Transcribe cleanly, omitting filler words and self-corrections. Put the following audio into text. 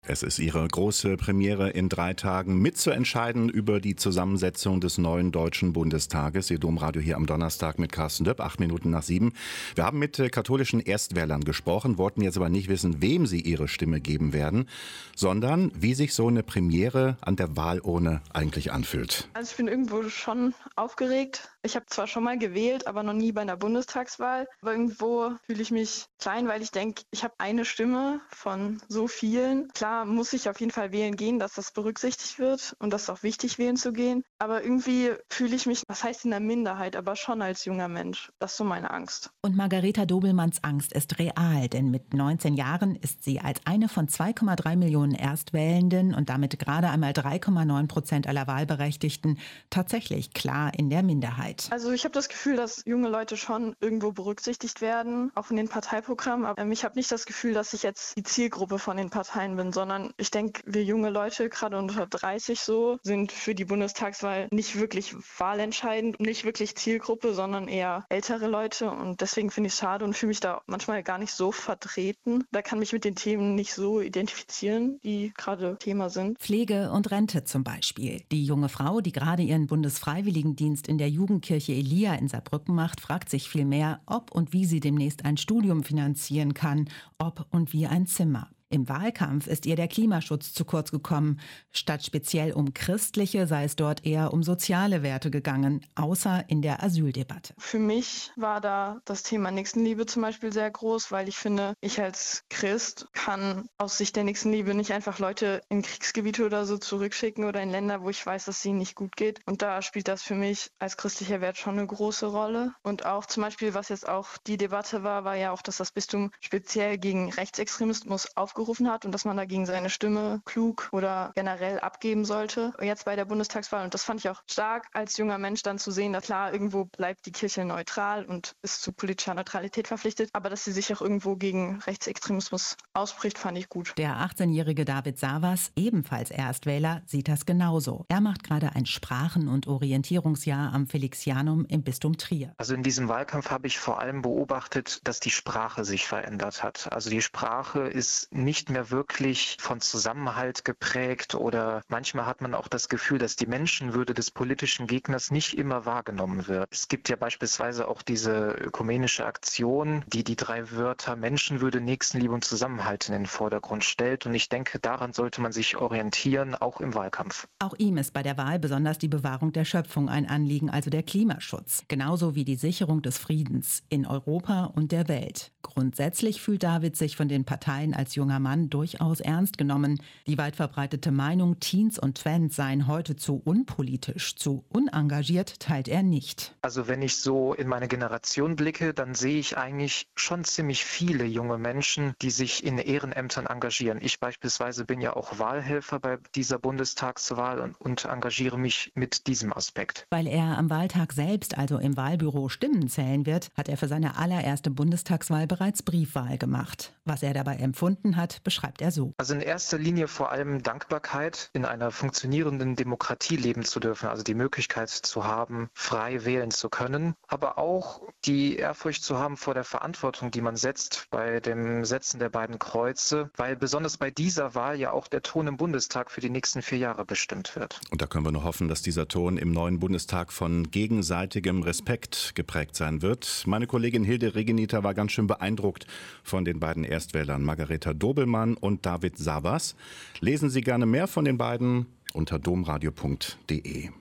Es ist ihre große Premiere in 3 Tagen mitzuentscheiden über die Zusammensetzung des neuen Deutschen Bundestages. Ihr Domradio hier am Donnerstag mit Carsten Döpp, 7:08. Wir haben mit katholischen Erstwählern gesprochen, wollten jetzt aber nicht wissen, wem sie ihre Stimme geben werden, sondern wie sich so eine Premiere an der Wahlurne eigentlich anfühlt. Also ich bin irgendwo schon aufgeregt. Ich habe zwar schon mal gewählt, aber noch nie bei einer Bundestagswahl. Aber irgendwo fühle ich mich klein, weil ich denke, ich habe eine Stimme von so vielen. Klar muss ich auf jeden Fall wählen gehen, dass das berücksichtigt wird und das ist auch wichtig, wählen zu gehen. Aber irgendwie fühle ich mich, was heißt in der Minderheit, aber schon als junger Mensch. Das ist so meine Angst. Und Margareta Dobelmanns Angst ist real, denn mit 19 Jahren ist sie als eine von 2,3 Millionen Erstwählenden und damit gerade einmal 3,9% aller Wahlberechtigten tatsächlich klar in der Minderheit. Also ich habe das Gefühl, dass junge Leute schon irgendwo berücksichtigt werden, auch in den Parteiprogrammen. Aber ich habe nicht das Gefühl, dass ich jetzt die Zielgruppe von den Parteien bin, sondern ich denke, wir junge Leute, gerade unter 30 so, sind für die Bundestagswahl nicht wirklich wahlentscheidend, nicht wirklich Zielgruppe, sondern eher ältere Leute. Und deswegen finde ich es schade und fühle mich da manchmal gar nicht so vertreten. Da kann mich mit den Themen nicht so identifizieren, die gerade Thema sind. Pflege und Rente zum Beispiel. Die junge Frau, die gerade ihren Bundesfreiwilligendienst in der Jugendkirche Elia in Saarbrücken macht, fragt sich vielmehr, ob und wie sie demnächst ein Studium finanzieren kann, ob und wie ein Zimmer. Im Wahlkampf ist ihr der Klimaschutz zu kurz gekommen. Statt speziell um christliche sei es dort eher um soziale Werte gegangen, außer in der Asyldebatte. Für mich war da das Thema Nächstenliebe zum Beispiel sehr groß, weil ich finde, ich als Christ kann aus Sicht der Nächstenliebe nicht einfach Leute in Kriegsgebiete oder so zurückschicken oder in Länder, wo ich weiß, dass es ihnen nicht gut geht. Und da spielt das für mich als christlicher Wert schon eine große Rolle. Und auch zum Beispiel, was jetzt auch die Debatte war ja auch, dass das Bistum speziell gegen Rechtsextremismus aufgerufen hat und dass man dagegen seine Stimme klug oder generell abgeben sollte, jetzt bei der Bundestagswahl. Und das fand ich auch stark, als junger Mensch dann zu sehen, dass klar, irgendwo bleibt die Kirche neutral und ist zu politischer Neutralität verpflichtet, aber dass sie sich auch irgendwo gegen Rechtsextremismus ausspricht, fand ich gut. Der 18-jährige David Savas, ebenfalls Erstwähler, sieht das genauso. Er macht gerade ein Sprachen- und Orientierungsjahr am Felicianum im Bistum Trier. Also in diesem Wahlkampf habe ich vor allem beobachtet, dass die Sprache sich verändert hat. Also die Sprache ist nicht mehr wirklich von Zusammenhalt geprägt oder manchmal hat man auch das Gefühl, dass die Menschenwürde des politischen Gegners nicht immer wahrgenommen wird. Es gibt ja beispielsweise auch diese ökumenische Aktion, die die 3 Wörter Menschenwürde, Nächstenliebe und Zusammenhalt in den Vordergrund stellt und ich denke, daran sollte man sich orientieren, auch im Wahlkampf. Auch ihm ist bei der Wahl besonders die Bewahrung der Schöpfung ein Anliegen, also der Klimaschutz. Genauso wie die Sicherung des Friedens in Europa und der Welt. Grundsätzlich fühlt David sich von den Parteien als junger Mann durchaus ernst genommen. Die weit verbreitete Meinung, Teens und Twents seien heute zu unpolitisch, zu unengagiert, teilt er nicht. Also wenn ich so in meine Generation blicke, dann sehe ich eigentlich schon ziemlich viele junge Menschen, die sich in Ehrenämtern engagieren. Ich beispielsweise bin ja auch Wahlhelfer bei dieser Bundestagswahl und engagiere mich mit diesem Aspekt. Weil er am Wahltag selbst, also im Wahlbüro, Stimmen zählen wird, hat er für seine allererste Bundestagswahl bereits Briefwahl gemacht. Was er dabei empfunden hat, beschreibt er so. Also in erster Linie vor allem Dankbarkeit, in einer funktionierenden Demokratie leben zu dürfen, also die Möglichkeit zu haben, frei wählen zu können, aber auch die Ehrfurcht zu haben vor der Verantwortung, die man setzt bei dem Setzen der beiden Kreuze, weil besonders bei dieser Wahl ja auch der Ton im Bundestag für die nächsten 4 Jahre bestimmt wird. Und da können wir nur hoffen, dass dieser Ton im neuen Bundestag von gegenseitigem Respekt geprägt sein wird. Meine Kollegin Hilde Regenita war ganz schön beeindruckt von den beiden Erstwählern Margareta Dobelmann und David Savas. Lesen Sie gerne mehr von den beiden unter domradio.de.